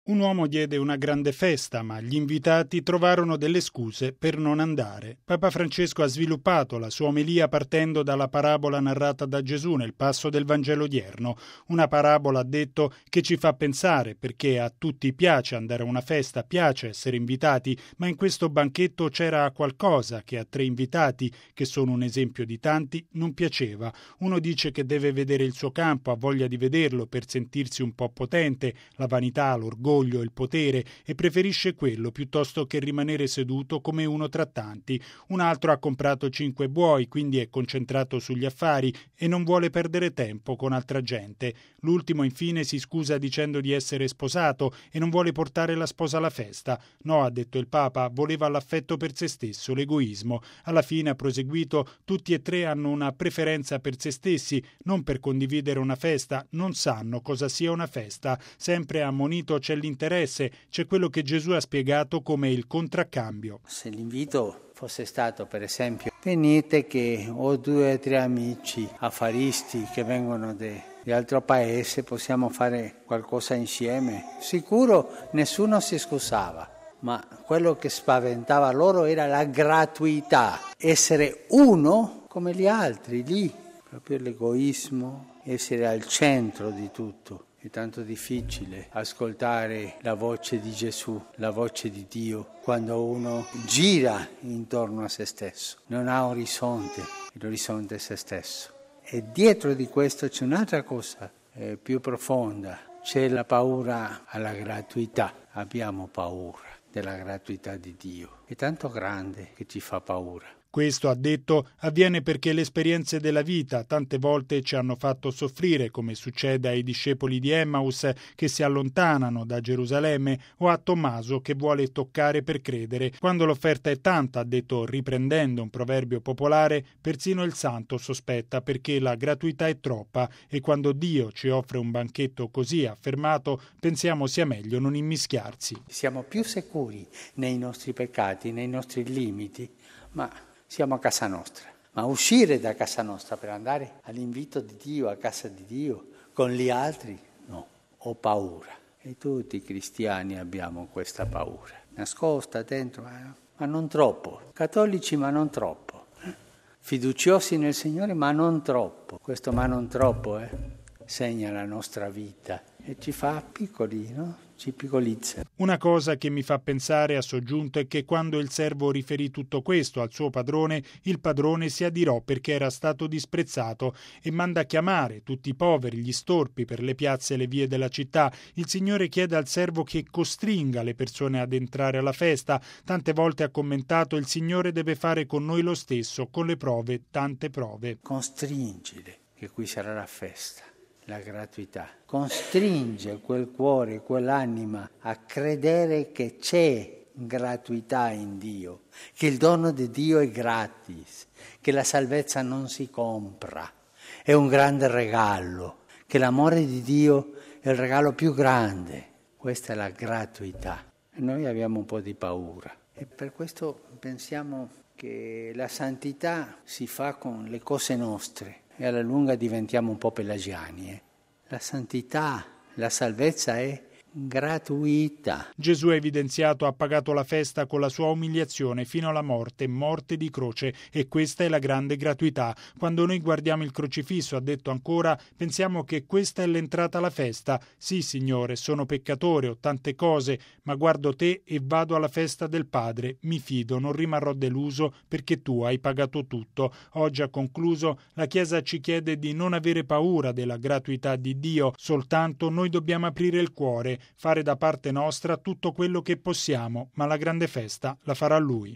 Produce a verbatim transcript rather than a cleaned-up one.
Un uomo diede una grande festa, ma gli invitati trovarono delle scuse per non andare. Papa Francesco ha sviluppato la sua omelia partendo dalla parabola narrata da Gesù nel passo del Vangelo odierno. Una parabola, ha detto, che ci fa pensare, perché a tutti piace andare a una festa, piace essere invitati, ma in questo banchetto c'era qualcosa che a tre invitati, che sono un esempio di tanti, non piaceva. Uno dice che deve vedere il suo campo, ha voglia di vederlo per sentirsi un po' potente, la vanità, l'orgoglio, il potere, e preferisce quello piuttosto che rimanere seduto come uno tra tanti. Un altro ha comprato cinque buoi, quindi è concentrato sugli affari e non vuole perdere tempo con altra gente. L'ultimo infine si scusa dicendo di essere sposato e non vuole portare la sposa alla festa. No, ha detto il Papa, voleva l'affetto per se stesso, l'egoismo. Alla fine, ha proseguito, tutti e tre hanno una preferenza per se stessi, non per condividere una festa, non sanno cosa sia una festa. Sempre ammonito c'è l'interesse, c'è quello che Gesù ha spiegato come il contraccambio. Se l'invito fosse stato, per esempio, venite che ho due o tre amici affaristi che vengono de, di altro paese, possiamo fare qualcosa insieme, sicuro nessuno si scusava, ma quello che spaventava loro era la gratuità, essere uno come gli altri, lì, proprio l'egoismo, essere al centro di tutto. È tanto difficile ascoltare la voce di Gesù, la voce di Dio, quando uno gira intorno a se stesso. Non ha orizzonte, l'orizzonte è se stesso. E dietro di questo c'è un'altra cosa eh, più profonda, c'è la paura alla gratuità. Abbiamo paura della gratuità di Dio. È tanto grande che ci fa paura. Questo, ha detto, avviene perché le esperienze della vita tante volte ci hanno fatto soffrire, come succede ai discepoli di Emmaus che si allontanano da Gerusalemme o a Tommaso che vuole toccare per credere. Quando l'offerta è tanta, ha detto, riprendendo un proverbio popolare, persino il santo sospetta perché la gratuità è troppa e quando Dio ci offre un banchetto così affermato pensiamo sia meglio non immischiarsi. Siamo più sicuri nei nostri peccati, nei nostri limiti, ma siamo a casa nostra, ma uscire da casa nostra per andare all'invito di Dio, a casa di Dio, con gli altri, no, ho paura. E tutti i cristiani abbiamo questa paura, nascosta dentro, ma non troppo. Cattolici, ma non troppo. Fiduciosi nel Signore, ma non troppo. Questo ma non troppo eh, segna la nostra vita e ci fa piccoli, no? Ci piccolizza. Una cosa che mi fa pensare, ha soggiunto, è che quando il servo riferì tutto questo al suo padrone, il padrone si adirò perché era stato disprezzato e manda a chiamare tutti i poveri, gli storpi per le piazze e le vie della città. Il Signore chiede al servo che costringa le persone ad entrare alla festa. Tante volte ha commentato, il Signore deve fare con noi lo stesso, con le prove, tante prove. Costringile che qui sarà la festa. La gratuità costringe quel cuore, quell'anima a credere che c'è gratuità in Dio, che il dono di Dio è gratis, che la salvezza non si compra, è un grande regalo, che l'amore di Dio è il regalo più grande. Questa è la gratuità. E noi abbiamo un po' di paura e per questo pensiamo che la santità si fa con le cose nostre. E alla lunga diventiamo un po' pelagiani. Eh? La santità, la salvezza è gratuita. Gesù ha evidenziato, ha pagato la festa con la sua umiliazione fino alla morte, morte di croce, e questa è la grande gratuità. Quando noi guardiamo il crocifisso, ha detto ancora, pensiamo che questa è l'entrata alla festa. Sì, Signore, sono peccatore, ho tante cose, ma guardo te e vado alla festa del Padre. Mi fido, non rimarrò deluso perché tu hai pagato tutto. Oggi, ha concluso, la Chiesa ci chiede di non avere paura della gratuità di Dio, soltanto noi dobbiamo aprire il cuore, fare da parte nostra tutto quello che possiamo, ma la grande festa la farà Lui.